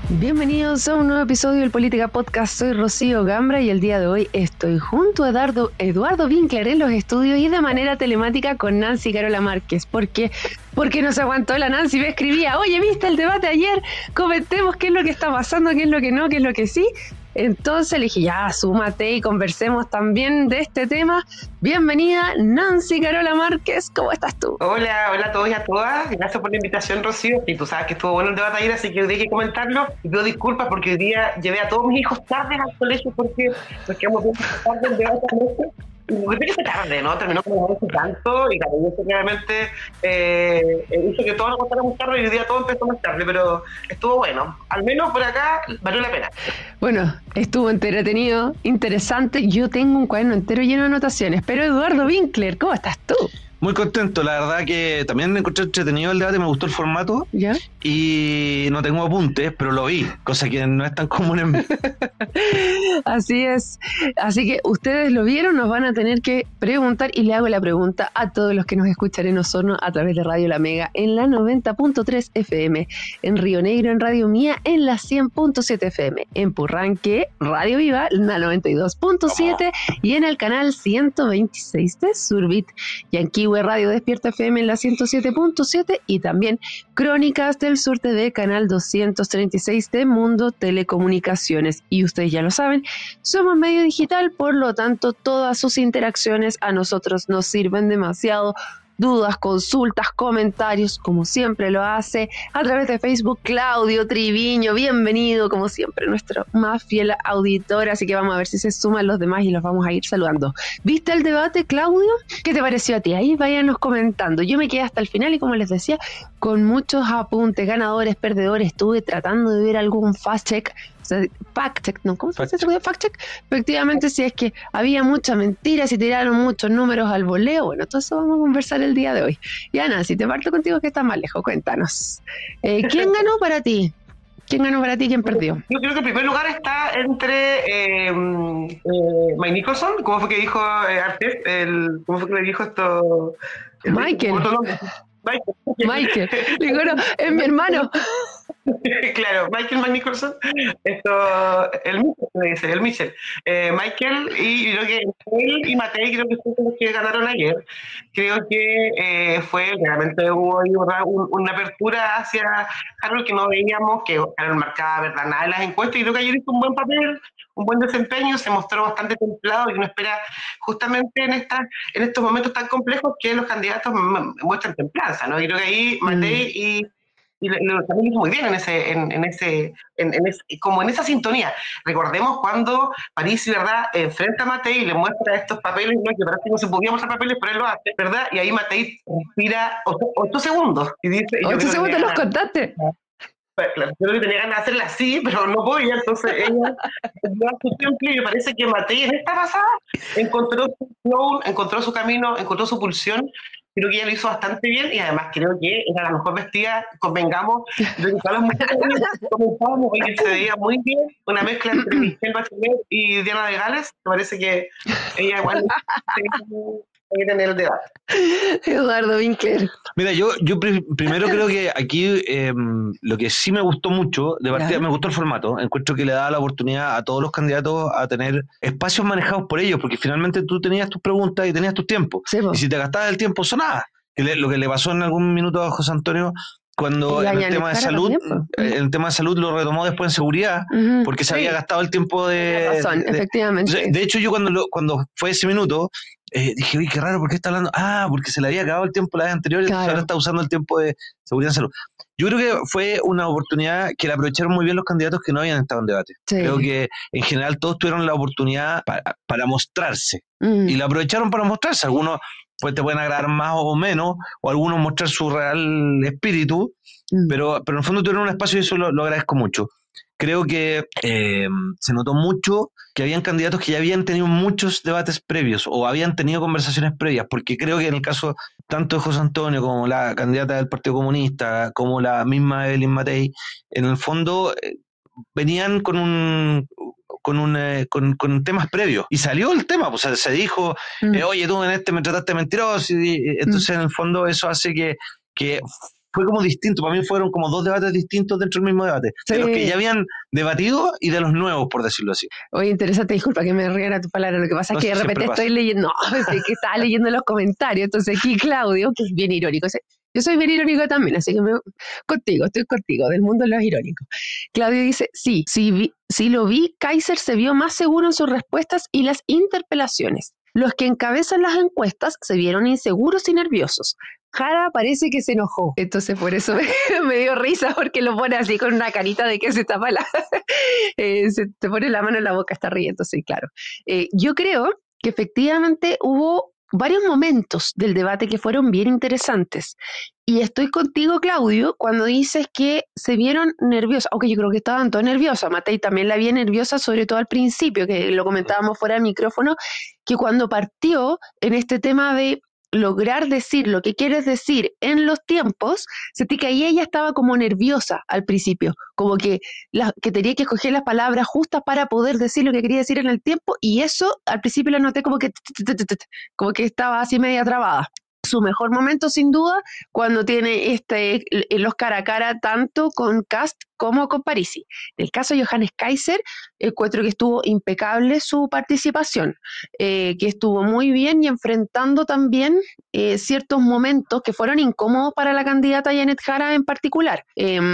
Bienvenidos a un nuevo episodio del Política Podcast. Soy Rocío Gambra y el día de hoy estoy junto a Eduardo Winkler en los estudios y de manera telemática con Nancy Carola Márquez. Porque no se aguantó la Nancy, me escribía: oye, ¿viste el debate ayer? Comentemos qué es lo que está pasando, qué es lo que no, qué es lo que sí. Entonces le dije: ya, súmate y conversemos también de este tema. Bienvenida, Nancy Carola Márquez, ¿cómo estás tú? Hola a todos y a todas. Gracias por la invitación, Rocío. Y tú sabes que estuvo bueno el debate ayer, así que hoy día hay que comentarlo. Y pido disculpas porque hoy día llevé a todos mis hijos tarde al colegio porque nos quedamos bien tarde el debate anoche. Y me parece que fue tarde, ¿no? Terminó como 11 y tanto, y claro, eso claramente hizo que todos nos contáramos tarde y hoy día todo empezó más tarde, pero estuvo bueno. Al menos por acá valió la pena. Bueno, estuvo entretenido, interesante. Yo tengo un cuaderno entero lleno de anotaciones. Pero Eduardo Winkler, ¿cómo estás tú? Muy contento, la verdad que también me encontré entretenido el debate, me gustó el formato. ¿Ya? Y no tengo apuntes, pero lo vi, cosa que no es tan común en mí. Así es. Así que ustedes lo vieron, nos van a tener que preguntar y le hago la pregunta a todos los que nos escuchan en Osorno a través de Radio La Mega en la 90.3 FM, en Río Negro en Radio Mía en la 100.7 FM, en Purranque Radio Viva en la 92.7 y en el canal 126 de Surbit y en Kiwi Radio Despierta FM en la 107.7 y también Crónicas del Sur TV, canal 236 de Mundo Telecomunicaciones. Y ustedes ya lo saben, somos medio digital, por lo tanto todas sus interacciones a nosotros nos sirven demasiado. Dudas, consultas, comentarios, como siempre lo hace a través de Facebook Claudio Triviño, bienvenido como siempre, nuestro más fiel auditor, así que vamos a ver si se suman los demás y los vamos a ir saludando. ¿Viste el debate, Claudio? ¿Qué te pareció a ti? Ahí váyanos comentando. Yo me quedé hasta el final y, como les decía, con muchos apuntes, ganadores, perdedores, estuve tratando de ver algún fact check. O sea, fact-check, ¿no? ¿Cómo se dice? Fact-check. Efectivamente, si es que había muchas mentiras y tiraron muchos números al voleo. Bueno, todo eso vamos a conversar el día de hoy. Y Ana, si te parto contigo que estás más lejos, cuéntanos. ¿Quién ganó para ti? ¿Quién ganó para ti y quién perdió? Yo creo que en primer lugar está entre Mike Nicholson, ¿cómo fue que dijo Artes? ¿Cómo fue que le dijo esto? Michael. Michael. Digo, no, es mi hermano. Claro, Michael Nicholson, el Mitchell, Michael, y creo que él y Matei creo que fueron los que ganaron ayer. Creo que realmente hubo una apertura hacia Harold que no veíamos, que Harold marcaba, ¿verdad?, nada en las encuestas, y creo que ayer hizo un buen papel, un buen desempeño, se mostró bastante templado y uno espera justamente en estos momentos tan complejos que los candidatos muestren templanza, ¿no? Y creo que ahí Matei y también hizo muy bien como en esa sintonía. Recordemos cuando Parisi, ¿verdad?, enfrenta a Matei y le muestra estos papeles, ¿no?, que para que no se podía mostrar papeles, pero él lo hace, ¿verdad? Y ahí Matei respira 8 segundos y dice: 8 segundos los contaste. Claro, yo creo que tenía ganas de hacerla así, pero no podía, entonces ella dio su tiempo y me parece que Matei en esta pasada encontró su flow, encontró su camino, encontró su pulsión. Creo que ella lo hizo bastante bien y además creo que era la mejor vestida, convengamos, de todas las mujeres comentábamos que se veía muy bien, una mezcla entre Michelle Bachelet y Diana de Gales. Me parece que ella igual en el debate. Eduardo Winkler. Mira, yo primero creo que aquí lo que sí me gustó mucho, de partida me gustó el formato. Encuentro que le daba la oportunidad a todos los candidatos a tener espacios manejados por ellos, porque finalmente tú tenías tus preguntas y tenías tus tiempos. Sí, y si te gastabas el tiempo, sonaba. Lo que le pasó en algún minuto a José Antonio cuando en el tema de salud lo retomó después en seguridad, porque se había gastado el tiempo de... razón, efectivamente. De hecho, yo cuando fue ese minuto, dije: uy, qué raro, ¿por qué está hablando? Porque se le había acabado el tiempo la vez anterior y ahora está usando el tiempo de seguridad en salud. Yo creo que fue una oportunidad que la aprovecharon muy bien los candidatos que no habían estado en debate. Sí. Creo que en general todos tuvieron la oportunidad para mostrarse, y la aprovecharon para mostrarse. Algunos pues te pueden agradar más o menos, o algunos mostrar su real espíritu, pero en el fondo tuvieron un espacio y eso lo agradezco mucho. Creo que se notó mucho que habían candidatos que ya habían tenido muchos debates previos o habían tenido conversaciones previas, porque creo que en el caso tanto de José Antonio como la candidata del Partido Comunista, como la misma Evelyn Matei, en el fondo venían con temas previos, y salió el tema, pues se dijo, oye, tú en me trataste mentiroso, y entonces en el fondo eso hace que fue como distinto. Para mí fueron como dos debates distintos dentro del mismo debate. Sí. De los que ya habían debatido y de los nuevos, por decirlo así. Oye, interesante, disculpa que me riera tu palabra. Lo que pasa es que de repente estoy leyendo, no, es que estaba leyendo los comentarios. Entonces aquí Claudio, que es bien irónico, yo soy bien irónico también, así que estoy contigo, del mundo de los irónicos. Claudio dice, sí lo vi, Kaiser se vio más seguro en sus respuestas y las interpelaciones. Los que encabezan las encuestas se vieron inseguros y nerviosos. Jara parece que se enojó. Entonces por eso me dio risa, porque lo pone así con una carita de que se tapa se te pone la mano en la boca, está riendo, sí, claro. Yo creo que efectivamente hubo varios momentos del debate que fueron bien interesantes. Y estoy contigo, Claudio, cuando dices que se vieron nerviosas, aunque yo creo que estaban todas nerviosas. Matei también la vi nerviosa, sobre todo al principio, que lo comentábamos fuera del micrófono, que cuando partió en este tema de lograr decir lo que quieres decir en los tiempos, sentí que ahí ella estaba como nerviosa al principio, como que tenía que escoger las palabras justas para poder decir lo que quería decir en el tiempo, y eso al principio lo noté como que estaba así media trabada. Su mejor momento, sin duda, cuando tiene los cara a cara tanto con Kast como con Parisi. En el caso de Johannes Kaiser, encuentro que estuvo impecable su participación, que estuvo muy bien y enfrentando también ciertos momentos que fueron incómodos para la candidata Janet Jara en particular.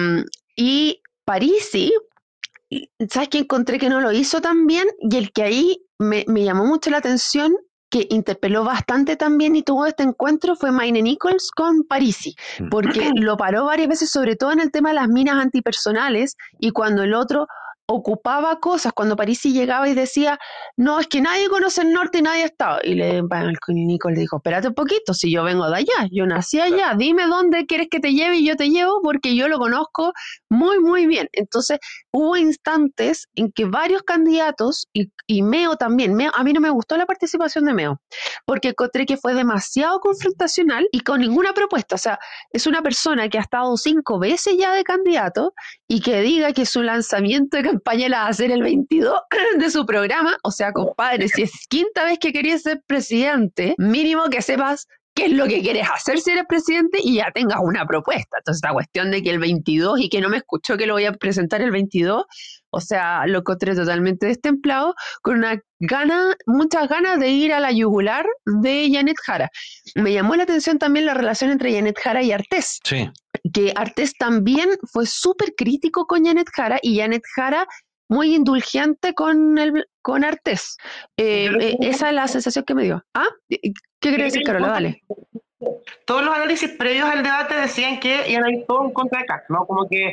Y Parisi, ¿sabes qué encontré que no lo hizo tan bien? Y el que ahí me llamó mucho la atención, que interpeló bastante también y tuvo este encuentro, fue Maine Nichols con Parisi, porque lo paró varias veces, sobre todo en el tema de las minas antipersonales, y cuando el otro ocupaba cosas, cuando Parisi llegaba y decía, no, es que nadie conoce el norte y nadie ha estado, y Nichols le dijo, espérate un poquito, si yo vengo de allá, yo nací allá, dime dónde quieres que te lleve y yo te llevo, porque yo lo conozco muy, muy bien. Entonces hubo instantes en que varios candidatos, y Meo también, a mí no me gustó la participación de Meo, porque encontré que fue demasiado confrontacional y con ninguna propuesta. O sea, es una persona que ha estado 5 veces ya de candidato, y que diga que su lanzamiento de campaña la va a hacer el 22 de su programa. O sea, compadre, si es 5ª vez que querías ser presidente, mínimo que sepas qué es lo que quieres hacer si eres presidente y ya tengas una propuesta. Entonces, esta cuestión de que el 22 y que no me escuchó que lo voy a presentar el 22, o sea, lo encontré totalmente destemplado, con muchas ganas de ir a la yugular de Janet Jara. Me llamó la atención también la relación entre Janet Jara y Artés. Sí. Que Artés también fue súper crítico con Janet Jara, y Janet Jara muy indulgente con Artés. Esa es la sensación que me dio. ¿Ah? ¿Qué quería decir, Carola? Dale. Todos los análisis previos al debate decían que iban a ir todo en contra de Kast, ¿no? Como que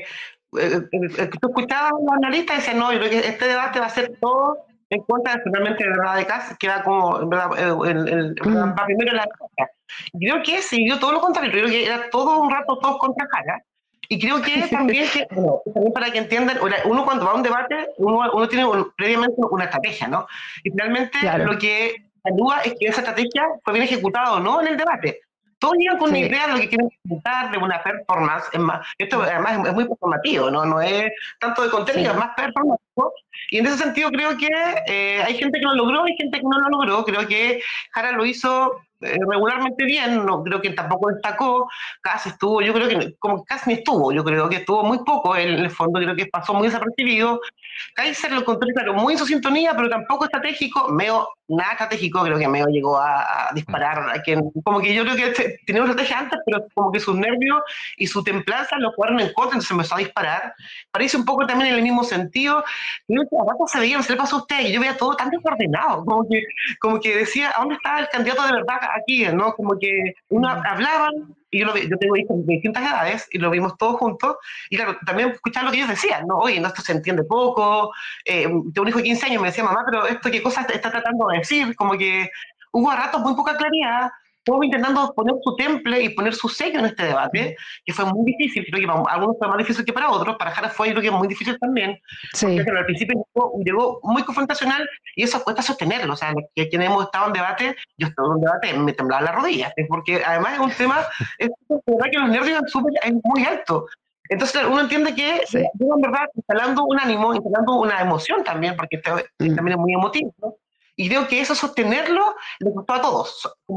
tú escuchabas a los analistas y decían, no, yo creo que este debate va a ser todo en contra, especialmente de verdad de Kast, que va como, en verdad, va primero en la cosa. Creo que se dio todo lo contrario, creo que era todo un rato todos contra Jara. Y creo que también, también para que entiendan, uno cuando va a un debate, uno tiene previamente una estrategia, ¿no? Y finalmente lo que ayuda es que esa estrategia fue bien ejecutada o no en el debate. Todos llegan con una idea de lo que quieren presentar, de una performance. Esto además es muy performativo, no es tanto de contenido, es más performativo. Y en ese sentido creo que hay gente que lo logró, hay gente que no lo logró. Creo que Jara lo hizo regularmente bien, no creo que tampoco destacó. Kast estuvo, yo creo que como casi ni estuvo, yo creo que estuvo muy poco en el fondo, creo que pasó muy desapercibido. Kaiser lo encontré, claro, muy en su sintonía, pero tampoco estratégico. Meo, nada estratégico, creo que Meo llegó a disparar a quien, como que yo creo que tenía una estrategia antes, pero como que sus nervios y su templanza lo jugaron en contra, entonces empezó a disparar. Parece un poco también en el mismo sentido. Creo que a rato se veía, no se le pasó a usted, y yo veía todo tan desordenado, como que decía, ¿a dónde está el candidato de verdad aquí? ¿No? Como que hablaban, y yo tengo hijos de distintas edades, y lo vimos todos juntos, y claro, también escuchaba lo que ellos decían, ¿no? Oye, no, esto se entiende poco. Tengo un hijo de 15 años, me decía, mamá, pero esto qué cosa está tratando de decir, como que hubo a ratos muy poca claridad, todos intentando poner su temple y poner su sello en este debate, que fue muy difícil. Creo que para algunos fue más difícil que para otros. Para Jara fue, creo que muy difícil también. Sí. Porque al principio llegó muy confrontacional, y eso cuesta sostenerlo. O sea, quienes hemos estado en debate, yo estaba en un debate, me temblaban las rodillas, porque además es un tema, es verdad que los nervios es muy alto. Entonces uno entiende que yo en verdad instalando un ánimo, instalando una emoción también, porque también es muy emotivo, ¿no? Y creo que eso sostenerlo le costó a todos. Como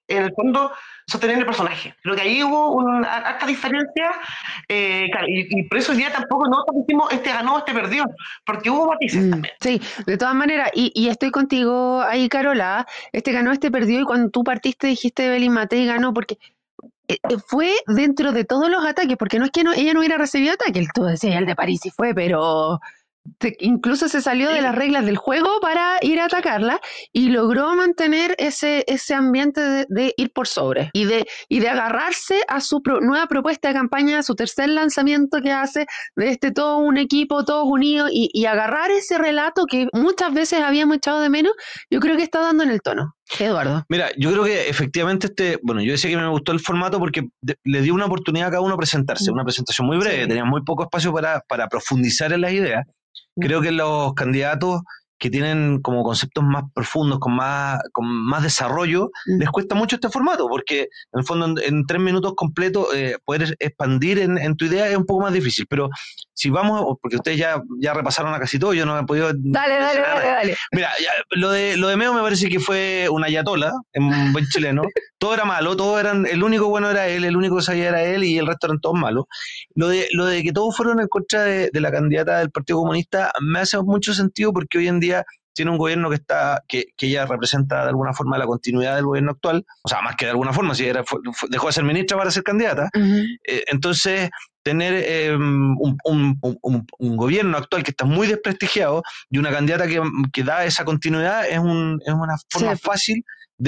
en el fondo sostener el personaje. Creo que ahí hubo una harta diferencia, claro, y por eso hoy día tampoco nosotros decimos este ganó, este perdió, porque hubo matices también. Sí, de todas maneras, y estoy contigo ahí, Carola, este ganó, este perdió, y cuando tú partiste dijiste Evelyn Matei ganó, porque fue dentro de todos los ataques, porque no es que ella no hubiera recibido ataque, tú decías, el de París sí fue, pero incluso se salió de las reglas del juego para ir a atacarla y logró mantener ese ambiente de ir por sobre y de agarrarse a su nueva propuesta de campaña, a su tercer lanzamiento que hace de todo un equipo, todos unidos, y agarrar ese relato que muchas veces habíamos echado de menos. Yo creo que está dando en el tono. Eduardo. Mira, yo creo que efectivamente bueno, yo decía que me gustó el formato porque le dio una oportunidad a cada uno a presentarse, una presentación muy breve, tenía muy poco espacio para profundizar en las ideas. Creo que los candidatos que tienen como conceptos más profundos, con más desarrollo, les cuesta mucho este formato, porque en el fondo en 3 minutos completos poder expandir en tu idea es un poco más difícil, pero si vamos, porque ustedes ya repasaron a casi todo, yo no he podido... Dale. Mira, lo de Meo me parece que fue una ayatola, en buen chileno, todo era malo, el único bueno era él, el único que sabía era él y el resto eran todos malos. Lo de que todos fueron en contra de la candidata del Partido Comunista me hace mucho sentido porque hoy en día tiene un gobierno que ella representa de alguna forma la continuidad del gobierno actual, o sea, más que de alguna forma, si dejó de ser ministra para ser candidata. Entonces, tener un gobierno actual que está muy desprestigiado y una candidata que da esa continuidad es una forma fácil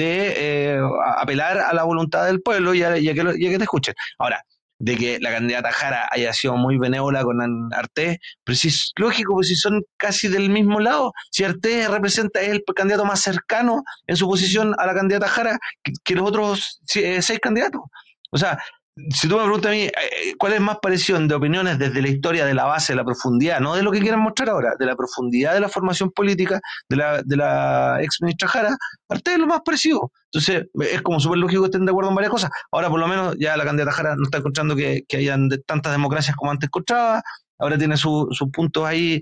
de apelar a la voluntad del pueblo y a que te escuchen. Ahora, de que la candidata Jara haya sido muy benévola con Artés, pero si es lógico, pues si son casi del mismo lado, si Artés representa, es el candidato más cercano en su posición a la candidata Jara que los otros 6 candidatos. O sea, si tú me preguntas a mí, ¿cuál es más parecido de opiniones desde la historia de la base, de la profundidad, no de lo que quieran mostrar ahora, de la profundidad de la formación política de la ex ministra Jara? Artés es lo más parecido. Entonces, es como súper lógico que estén de acuerdo en varias cosas. Ahora, por lo menos, ya la candidata Jara no está encontrando que hayan tantas democracias como antes encontraba. Ahora tiene sus puntos ahí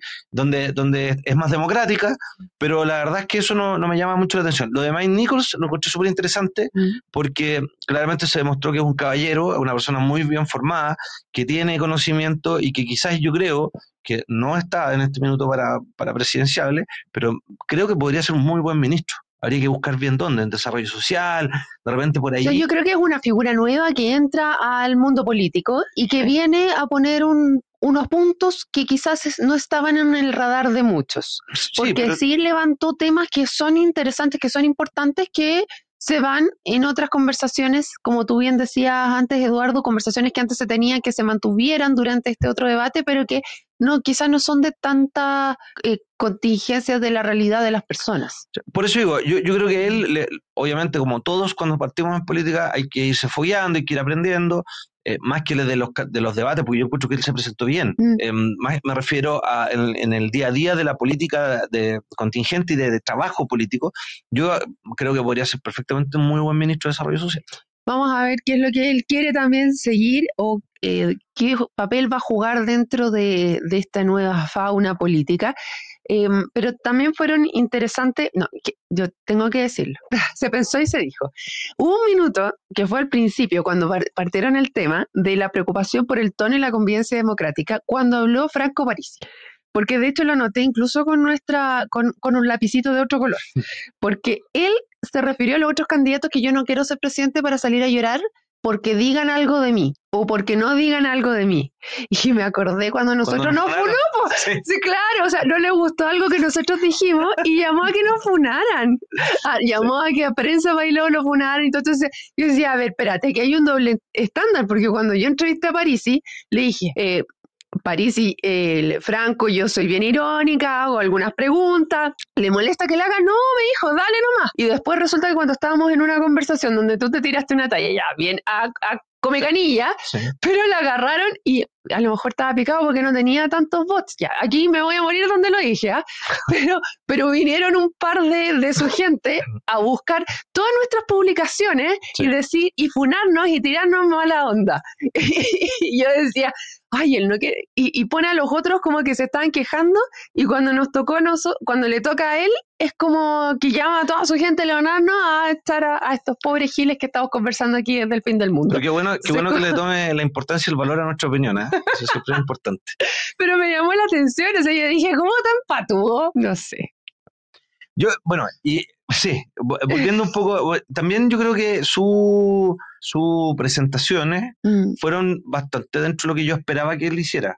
donde es más democrática, pero la verdad es que eso no me llama mucho la atención. Lo de Mike Nichols lo encontré súper interesante porque claramente se demostró que es un caballero, una persona muy bien formada, que tiene conocimiento y que quizás yo creo que no está en este minuto para presidenciable, pero creo que podría ser un muy buen ministro. Habría que buscar bien dónde, en desarrollo social, de repente por ahí. O sea, yo creo que es una figura nueva que entra al mundo político y que viene a poner unos puntos que quizás no estaban en el radar de muchos. Porque sí levantó temas que son interesantes, que son importantes, que se van en otras conversaciones, como tú bien decías antes, Eduardo, conversaciones que antes se tenían, que se mantuvieran durante este otro debate, pero que quizás no son de tanta contingencia de la realidad de las personas. Por eso digo, yo creo que él, obviamente, como todos cuando partimos en política, hay que irse fogueando, hay que ir aprendiendo, más que de los debates, porque yo encuentro que él se presentó bien. Más me refiero a en el día a día de la política de contingente y de trabajo político. Yo creo que podría ser perfectamente un muy buen ministro de Desarrollo Social. Vamos a ver qué es lo que él quiere también seguir o qué papel va a jugar dentro de esta nueva fauna política. Pero también fueron interesantes, yo tengo que decirlo, se pensó y se dijo. Hubo un minuto que fue al principio, cuando partieron el tema de la preocupación por el tono y la convivencia democrática, cuando habló Franco Parisi. Porque de hecho lo noté incluso con un lapicito de otro color. Porque él se refirió a los otros candidatos que yo no quiero ser presidente para salir a llorar porque digan algo de mí o porque no digan algo de mí. Y me acordé cuando nosotros nos funamos. Sí, claro, o sea, no le gustó algo que nosotros dijimos y llamó a que nos funaran. Llamó a que a Prensa Bailó lo funaran. Entonces yo decía, a ver, espérate, que hay un doble estándar, porque cuando yo entrevisté a Parisi, le dije, Parisi, Franco, yo soy bien irónica, hago algunas preguntas, ¿le molesta que le haga? No, me dijo, dale nomás. Y después resulta que cuando estábamos en una conversación donde tú te tiraste una talla, ya bien a come canilla, pero la agarraron y a lo mejor estaba picado porque no tenía tantos bots. Ya, aquí me voy a morir donde lo dije, ¿ah? Pero vinieron un par de su gente a buscar todas nuestras publicaciones y decir, y funarnos y tirarnos mala onda. Y yo decía, ay, él no quiere. Y pone a los otros como que se estaban quejando, y cuando nos tocó cuando le toca a él, es como que llama a toda su gente a leonarnos a estar a estos pobres giles que estamos conversando aquí desde el fin del mundo. Pero qué bueno que le tome la importancia y el valor a nuestra opinión, ¿eh? Eso siempre es importante. Pero me llamó la atención, o sea, yo dije, ¿cómo tan patudo? No sé. Bueno, y sí, volviendo un poco, también yo creo que sus presentaciones fueron bastante dentro de lo que yo esperaba que él hiciera.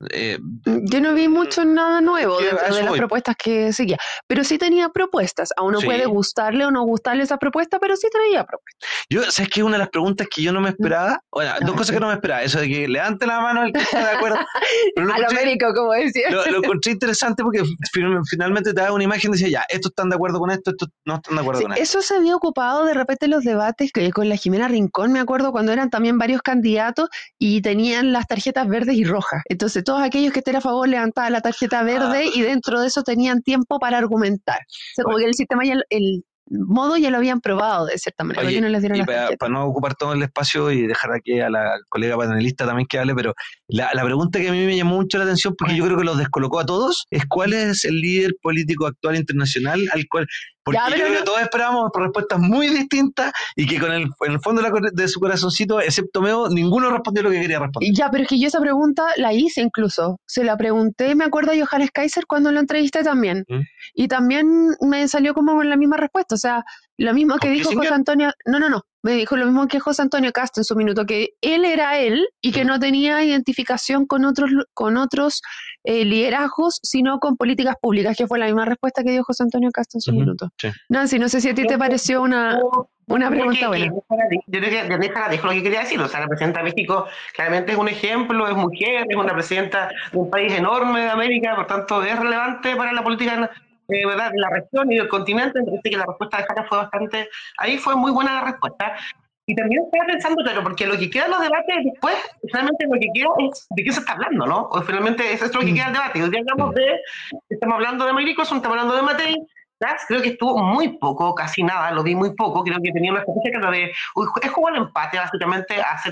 Yo no vi mucho nada nuevo dentro de las propuestas que seguía, pero sí tenía propuestas. A uno puede gustarle o no gustarle esa propuesta, pero sí traía propuestas. ¿Sabes qué? Una de las preguntas que yo no me esperaba, bueno, dos cosas que no me esperaba, eso de que levante la mano el que está de acuerdo. Al Américo, como decía. Lo encontré interesante porque finalmente te da una imagen y decía, ya, estos están de acuerdo con esto, estos no están de acuerdo con esto. Eso se había ocupado de repente en los debates con la Jimena Rincón, me acuerdo, cuando eran también varios candidatos y tenían las tarjetas verdes y rojas. Entonces todos aquellos que estén a favor levantaban la tarjeta verde y dentro de eso tenían tiempo para argumentar. O sea, como que el sistema ya, el modo ya lo habían probado de cierta manera. Oye, no les dieron para no ocupar todo el espacio y dejar aquí a la colega panelista también que hable, pero la pregunta que a mí me llamó mucho la atención, porque yo creo que los descolocó a todos, es ¿cuál es el líder político actual internacional al cual... Porque yo creo que todos esperábamos respuestas muy distintas y que en el fondo de su corazoncito, excepto Meo, ninguno respondió lo que quería responder. Ya, pero es que yo esa pregunta la hice incluso. Se la pregunté, me acuerdo, a Johannes Kaiser cuando lo entrevisté también. Y también me salió como con la misma respuesta. O sea, lo mismo que dijo José Antonio... No. Me dijo lo mismo que José Antonio Cast en su minuto, que él era él y que no tenía identificación con otros liderazgos, sino con políticas públicas, que fue la misma respuesta que dio José Antonio Cast en su minuto. Sí. Nancy, no sé si a ti te pareció una pregunta buena. Yo creo que Jara dijo lo que quería decir. O sea, la presidenta de México claramente es un ejemplo, es mujer, es una presidenta de un país enorme de América, por tanto es relevante para la política ¿verdad? De la región y del continente. Entonces que la respuesta de Jara ahí fue muy buena la respuesta. Y también estaba pensando, claro, porque lo que queda en los debates después, finalmente lo que queda es de qué se está hablando, ¿no? O finalmente es esto lo que queda el debate. Hoy día estamos hablando de Mayrico, estamos hablando de Matei. Creo que estuvo muy poco, casi nada, lo vi muy poco. Creo que tenía una estrategia es como el empate, básicamente.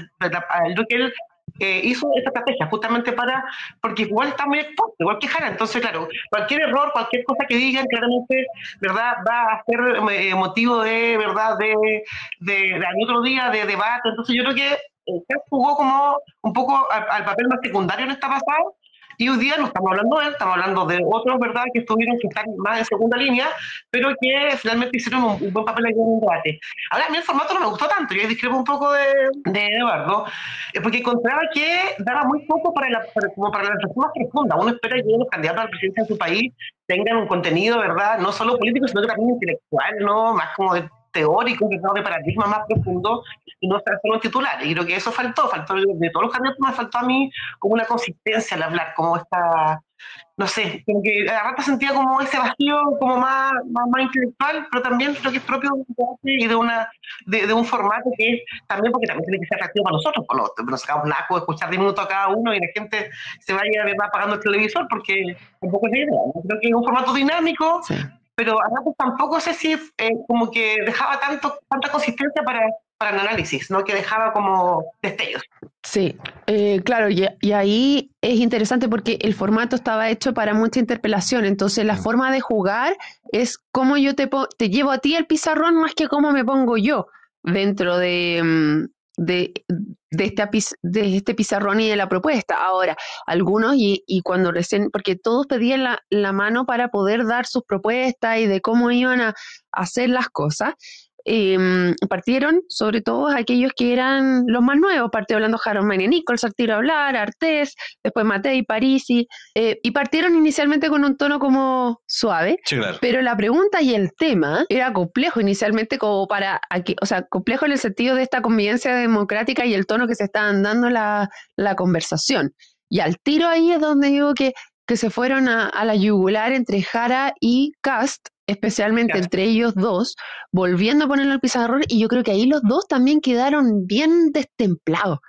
Creo que él hizo esta estrategia justamente porque igual está muy expuesto, igual que Jara. Entonces, claro, cualquier error, cualquier cosa que digan, claramente, ¿verdad?, va a ser motivo de, ¿verdad?, de otro día de debate. Entonces, yo creo que jugó como un poco al papel más secundario en esta pasada. Y hoy día no estamos hablando de él, estamos hablando de otros, ¿verdad?, que estuvieron que estar más en segunda línea, pero que finalmente hicieron un buen papel aquí en un debate. Ahora, a mí el formato no me gustó tanto, yo discrepo un poco de Eduardo, porque encontraba que daba muy poco para la reflexión más profunda. Uno espera que los candidatos a la presidencia de su país tengan un contenido, ¿verdad?, no solo político, sino que también intelectual, ¿no?, más como de teórico, de paradigma más profundo, y no estar solo en titulares. Y creo que eso faltó de todos los candidatos, me faltó a mí como una consistencia al hablar, como esta, no sé, como que a rato sentía como ese vacío como más intelectual, pero también creo que es propio de un debate y de un formato que es también, porque también tiene que ser atractivo para nosotros, no sacamos nada de escuchar 10 minutos a cada uno y la gente se vaya, ¿verdad?, apagando el televisor, porque tampoco es la idea. Creo que es un formato dinámico, sí, pero a ratos tampoco sé si como que dejaba tanta consistencia para el análisis, ¿no?, que dejaba como destellos. Sí, claro, y ahí es interesante porque el formato estaba hecho para mucha interpelación, entonces la forma de jugar es cómo yo te llevo a ti el pizarrón más que cómo me pongo yo dentro de este pizarrón y de la propuesta. Ahora, algunos, y cuando recién, porque todos pedían la mano para poder dar sus propuestas y de cómo iban a hacer las cosas, partieron sobre todo aquellos que eran los más nuevos. Partió hablando Harold Mayne Nichols, al tiro a hablar, Artés, después Matei, Parisi, y partieron inicialmente con un tono como suave, sí, claro, pero la pregunta y el tema era complejo inicialmente, como o sea, complejo en el sentido de esta convivencia democrática y el tono que se estaban dando la conversación, y al tiro ahí es donde digo que se fueron a la yugular entre Jara y Cast, especialmente claro, entre ellos dos, volviendo a ponerlo al pizarrón, y yo creo que ahí los dos también quedaron bien destemplados.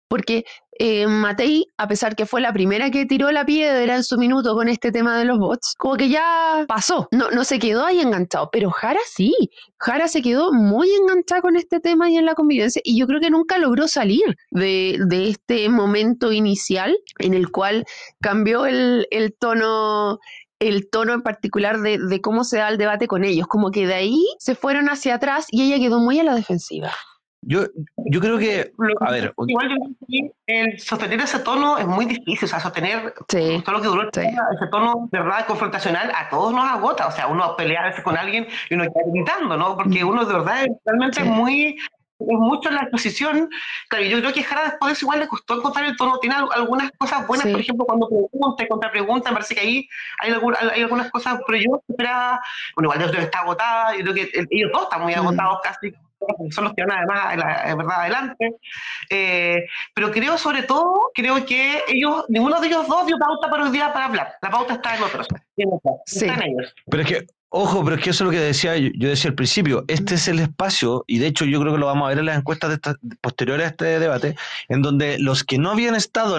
porque Matei, a pesar que fue la primera que tiró la piedra en su minuto con este tema de los bots, como que ya pasó, no se quedó ahí enganchado, pero Jara sí, Jara se quedó muy enganchada con este tema y en la convivencia, y yo creo que nunca logró salir de este momento inicial en el cual cambió el tono en particular de cómo se da el debate con ellos, como que de ahí se fueron hacia atrás y ella quedó muy a la defensiva. Yo creo que, a ver... Igual yo creo que el sostener ese tono es muy difícil, o sea, sostener todo lo que duró ese tono, ¿verdad?, confrontacional, a todos nos agota, o sea, uno pelea a veces con alguien y uno está gritando, ¿no? Porque uno de verdad realmente es mucho en la exposición. Claro, yo creo que Jara después de eso igual le costó encontrar el tono, tiene algunas cosas buenas, por ejemplo, cuando pregunta y contrapregunta, me parece que ahí hay algunas cosas, pero yo esperaba, bueno, igual yo creo que está agotada, yo creo que ellos dos están muy agotados casi, son los que van además verdad adelante, pero sobre todo creo que ninguno de ellos dos dio pauta para hoy día para hablar, la pauta está en otros, está en ellos. Pero es que ojo, pero es que eso es lo que decía yo decía al principio, este es el espacio, y de hecho yo creo que lo vamos a ver en las encuestas posteriores a este debate, en donde los que no habían estado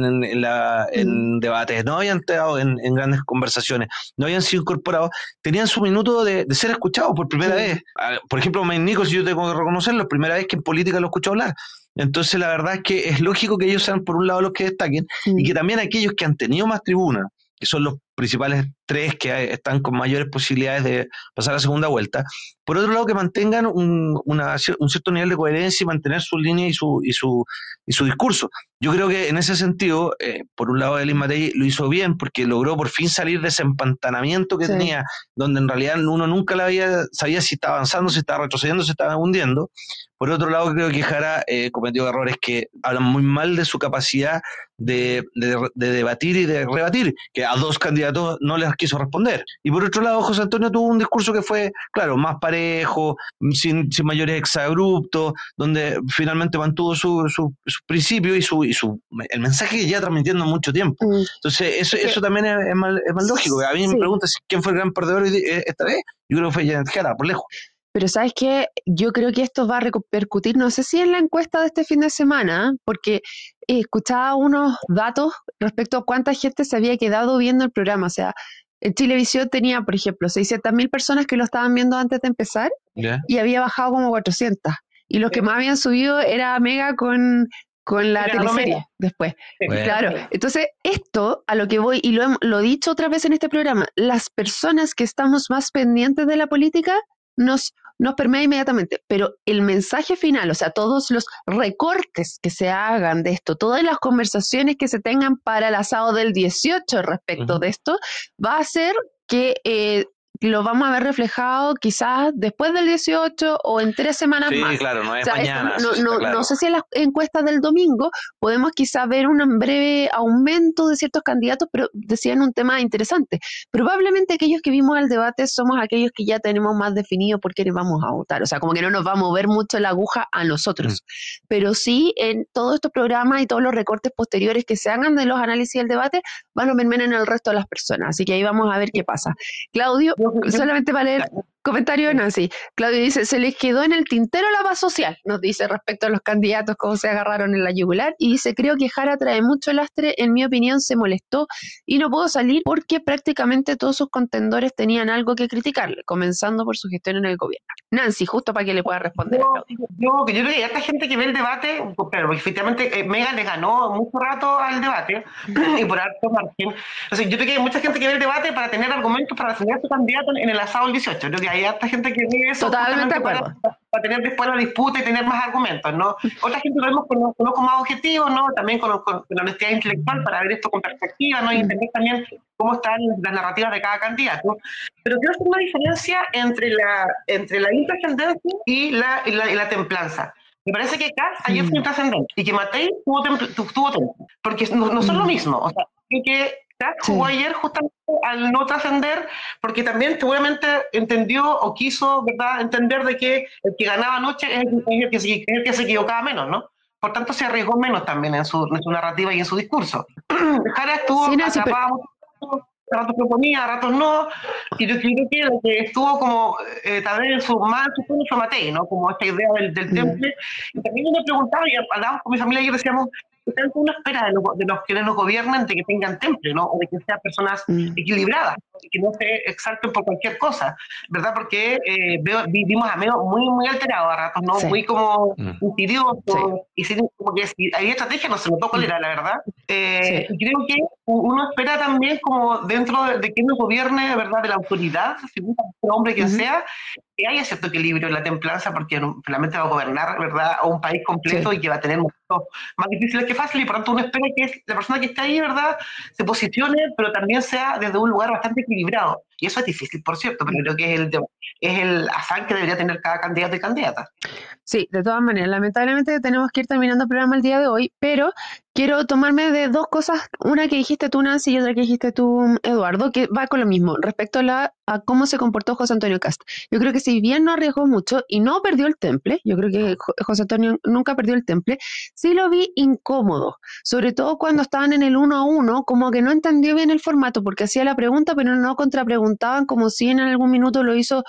en debates, no habían estado en grandes conversaciones, no habían sido incorporados, tenían su minuto de ser escuchados por primera vez. Por ejemplo, Mike Nichols, yo tengo que reconocerlo, primera vez que en política lo escucho hablar. Entonces la verdad es que es lógico que ellos sean por un lado los que destaquen, y que también aquellos que han tenido más tribuna, que son los principales tres que están con mayores posibilidades de pasar a la segunda vuelta. Por otro lado, que mantengan un cierto nivel de coherencia y mantener su línea y su discurso. Yo creo que en ese sentido, por un lado, Elise Matei lo hizo bien porque logró por fin salir de ese empantanamiento que tenía, donde en realidad uno nunca sabía si estaba avanzando, si estaba retrocediendo, si estaba hundiendo. Por otro lado, creo que Jara cometió errores que hablan muy mal de su capacidad de debatir y de rebatir, que a dos candidatos no les quiso responder. Y por otro lado, José Antonio tuvo un discurso que fue, claro, más parejo, sin mayores exabruptos, donde finalmente mantuvo su principio y el mensaje que ya transmitiendo mucho tiempo. Entonces, eso también es más lógico. A mí me preguntan quién fue el gran perdedor esta vez. Yo creo que fue Janet Jara, por lejos. Pero ¿sabes qué? Yo creo que esto va a repercutir, no sé si en la encuesta de este fin de semana, porque escuchaba unos datos respecto a cuánta gente se había quedado viendo el programa. O sea, en Chilevisión tenía, por ejemplo, 600.000 personas que lo estaban viendo antes de empezar, y había bajado como 400. Y los que más habían subido era Mega con la teleserie después. Claro. Entonces, esto a lo que voy, y lo he dicho otra vez en este programa, las personas que estamos más pendientes de la política nos permea inmediatamente, pero el mensaje final, o sea, todos los recortes que se hagan de esto, todas las conversaciones que se tengan para el asado del 18 respecto de esto, va a hacer que lo vamos a ver reflejado quizás después del 18 o en 3 semanas más. Sí, claro, no es mañana. No sé si en las encuestas del domingo podemos quizás ver un breve aumento de ciertos candidatos, pero decían un tema interesante. Probablemente aquellos que vimos el debate somos aquellos que ya tenemos más definido por qué vamos a votar. O sea, como que no nos va a mover mucho la aguja a nosotros. Pero sí, en todos estos programas y todos los recortes posteriores que se hagan de los análisis del debate van a mermar en el resto de las personas. Así que ahí vamos a ver qué pasa. Claudio, solamente para leer comentario de Nancy. Claudio dice, se les quedó en el tintero la paz social, nos dice respecto a los candidatos, cómo se agarraron en la yugular, y dice, creo que Jara trae mucho lastre, en mi opinión se molestó y no pudo salir porque prácticamente todos sus contendores tenían algo que criticarle, comenzando por su gestión en el gobierno. Nancy, justo para que le pueda responder. Yo creo que hay esta gente que ve el debate, pero efectivamente Mega le ganó mucho rato al debate y por alto margen. Entonces, yo creo que hay mucha gente que ve el debate para tener argumentos para defender a su candidato en el asado del 18. Creo que hay harta gente que ve eso totalmente de acuerdo para tener después la disputa y tener más argumentos, ¿no? Otra gente lo vemos con más objetivos, ¿no? También con la honestidad intelectual para ver esto con perspectiva, ¿no? Y entender también cómo están las narrativas de cada candidato. Pero quiero hacer una diferencia entre la intrascendencia y la templanza. Me parece que Katz ayer fue intrascendente y que Matei tuvo temple, porque no son lo mismo. O sea, que Katz jugó ayer justamente al no trascender, porque también seguramente entendió o quiso, ¿verdad?, entender de que el que ganaba anoche es el que se equivocaba menos, ¿no? Por tanto, se arriesgó menos también en su narrativa y en su discurso. Jara estuvo atrapado a ratos proponía, a ratos no, y yo creo que lo que estuvo como tal vez en su tono fue Matei, ¿no? Como esta idea del temple, y también yo me preguntaba, y hablábamos con mi familia y decíamos, ¿qué tanto uno espera de los quienes nos gobiernan de que tengan temple, ¿no? O de que sean personas equilibradas, que no se exalten por cualquier cosa, ¿verdad? Porque vimos a Meo muy alterado a ratos, ¿no? Muy como insidioso, y como que si había estrategia no se notó cuál era, la verdad. Y creo que uno espera también como dentro de quien nos gobierne, ¿verdad? De la autoridad, según el hombre que sea, que haya cierto equilibrio en la templanza, porque realmente va a gobernar, ¿verdad?, a un país completo y que va a tener momentos más difíciles que fáciles, y por tanto uno espera que la persona que esté ahí, ¿verdad?, se posicione, pero también sea desde un lugar bastante equilibrado. Y eso es difícil, por cierto, pero creo que es el afán que debería tener cada candidato y candidata. Sí, de todas maneras, lamentablemente tenemos que ir terminando el programa el día de hoy, pero quiero tomarme de dos cosas, una que dijiste tú, Nancy, y otra que dijiste tú, Eduardo, que va con lo mismo, respecto a cómo se comportó José Antonio Kast. Yo creo que si bien no arriesgó mucho y no perdió el temple, yo creo que José Antonio nunca perdió el temple, sí lo vi incómodo, sobre todo cuando estaban en el 1-1, como que no entendió bien el formato, porque hacía la pregunta, pero no contrapreguntaban, como si en algún minuto lo hizo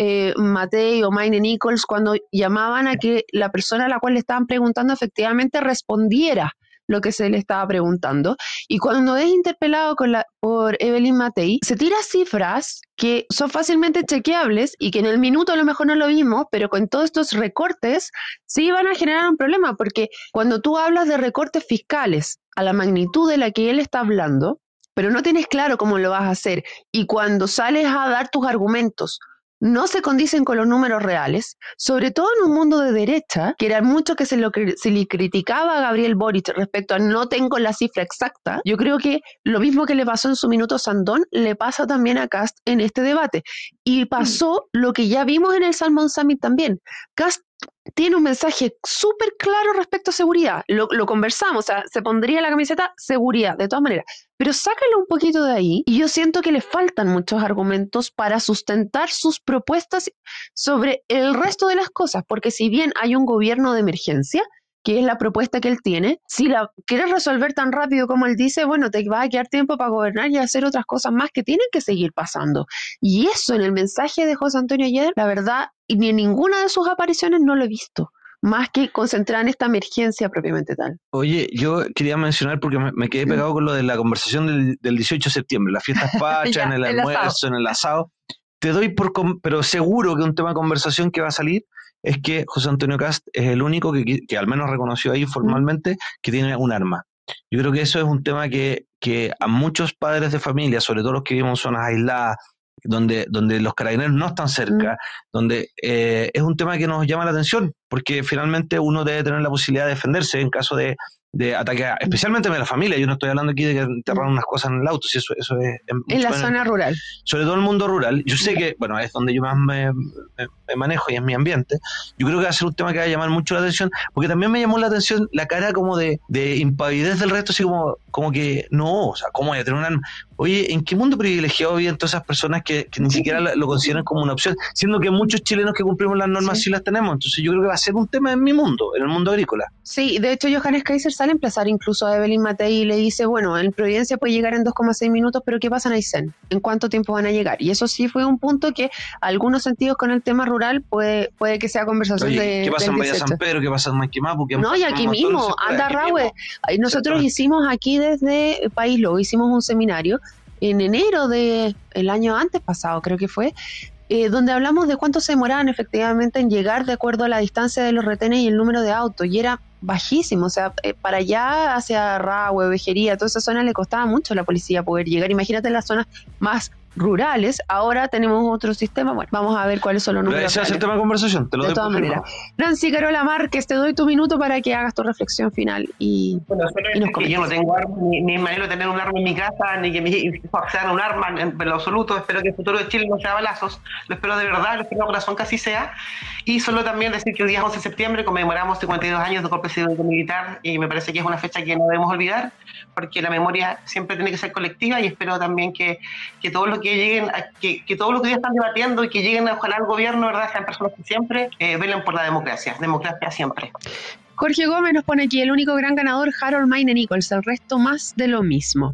Matei o Maine Nichols, cuando llamaban a que la persona a la cual le estaban preguntando efectivamente respondiera lo que se le estaba preguntando. Y cuando es interpelado por Evelyn Matei, se tira cifras que son fácilmente chequeables y que en el minuto a lo mejor no lo vimos, pero con todos estos recortes sí van a generar un problema, porque cuando tú hablas de recortes fiscales a la magnitud de la que él está hablando, pero no tienes claro cómo lo vas a hacer, y cuando sales a dar tus argumentos no se condicen con los números reales, sobre todo en un mundo de derecha, que era mucho que se le criticaba a Gabriel Boric respecto a no tengo la cifra exacta. Yo creo que lo mismo que le pasó en su minuto Sandón, le pasa también a Kast en este debate. Y pasó lo que ya vimos en el Salmon Summit también. Kast tiene un mensaje súper claro respecto a seguridad. Lo conversamos, o sea, se pondría la camiseta seguridad, de todas maneras. Pero sácalo un poquito de ahí y yo siento que le faltan muchos argumentos para sustentar sus propuestas sobre el resto de las cosas, porque si bien hay un gobierno de emergencia, que es la propuesta que él tiene, si la quieres resolver tan rápido como él dice, bueno, te va a quedar tiempo para gobernar y hacer otras cosas más que tienen que seguir pasando. Y eso en el mensaje de José Antonio ayer, la verdad, ni en ninguna de sus apariciones no lo he visto, más que concentrada en esta emergencia propiamente tal. Oye, yo quería mencionar, porque me quedé pegado con lo de la conversación del 18 de septiembre, las fiestas patrias, en el almuerzo, en el asado. Te doy pero seguro que un tema de conversación que va a salir es que José Antonio Kast es el único que al menos reconoció ahí formalmente que tiene un arma. Yo creo que eso es un tema que a muchos padres de familia, sobre todo los que viven en zonas aisladas, donde los carabineros no están cerca, donde es un tema que nos llama la atención, porque finalmente uno debe tener la posibilidad de defenderse en caso de ataque, especialmente de la familia. Yo no estoy hablando aquí de que enterraron unas cosas en el auto, si eso es en la zona rural. Sobre todo en el mundo rural. Yo sé que, bueno, es donde yo más me manejo y es mi ambiente. Yo creo que va a ser un tema que va a llamar mucho la atención, porque también me llamó la atención la cara como de impavidez del resto, así como que no, o sea, ¿cómo voy a tener un arma? Oye, ¿en qué mundo privilegiado viven todas esas personas que ni siquiera lo consideran como una opción? Siendo que muchos chilenos que cumplimos las normas sí las tenemos. Entonces yo creo que va a ser un tema en mi mundo, en el mundo agrícola. Sí, de hecho Johannes Kaiser sale a emplazar incluso a Evelyn Matei y le dice, bueno, en Providencia puede llegar en 2,6 minutos, pero ¿qué pasa en Aysén? ¿En cuánto tiempo van a llegar? Y eso sí fue un punto que algunos sentidos con el tema rural puede que sea conversación. Oye, ¿qué pasa en Bahía San Pedro? ¿Qué pasa en Manquimá? No, y aquí mismo, anda Rahue. Nosotros hicimos aquí desde País Lobo, hicimos un seminario en enero del año antes pasado, creo que fue, donde hablamos de cuánto se demoraban efectivamente en llegar de acuerdo a la distancia de los retenes y el número de autos, y era bajísimo, o sea, para allá hacia Rahue, Vejería, toda esa zona le costaba mucho a la policía poder llegar. Imagínate en las zonas más rurales, ahora tenemos otro sistema. Bueno, vamos a ver cuáles son los números. Ese es el tema de conversación, te lo doy. De todas maneras. Nancy Carola Márquez, te doy tu minuto para que hagas tu reflexión final y nos comentes. Yo no tengo arma, ni imagino tener un arma en mi casa, ni que mis hijos sean un arma en lo absoluto. Espero que el futuro de Chile no sea balazos, lo espero de verdad, lo espero de corazón que así sea. Y solo también decir que el día 11 de septiembre conmemoramos 52 años de golpe cívico militar, y me parece que es una fecha que no debemos olvidar, porque la memoria siempre tiene que ser colectiva, y espero también que todo lo que lleguen, que todo lo que hoy están debatiendo y que lleguen ojalá al gobierno, ¿verdad?, sean personas que siempre velen por la democracia siempre. Jorge Gómez nos pone aquí, el único gran ganador, Harold Maine Nichols, el resto más de lo mismo.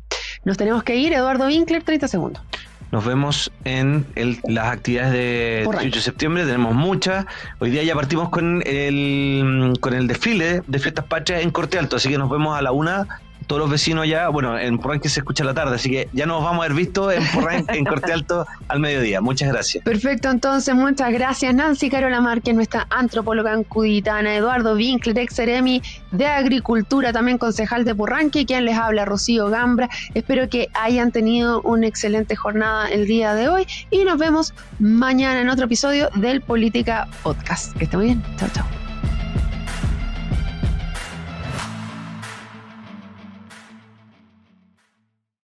Nos tenemos que ir. Eduardo Winkler, 30 segundos. Nos vemos en las actividades de 18 de septiembre, tenemos muchas. Hoy día ya partimos con el desfile de Fiestas Patrias en Corte Alto, así que nos vemos a la 1:00. Todos los vecinos ya, bueno, en Porranque se escucha a la tarde, así que ya nos vamos a haber visto en Porranque, en Corte Alto al mediodía. Muchas gracias. Perfecto, entonces muchas gracias Nancy Carola Márquez, nuestra antropóloga ancuditana, Eduardo Winkler, ex Seremi de Agricultura, también concejal de Porranque, quien les habla, Rocío Gambra. Espero que hayan tenido una excelente jornada el día de hoy y nos vemos mañana en otro episodio del Política Podcast. Que esté muy bien. Chao, chao.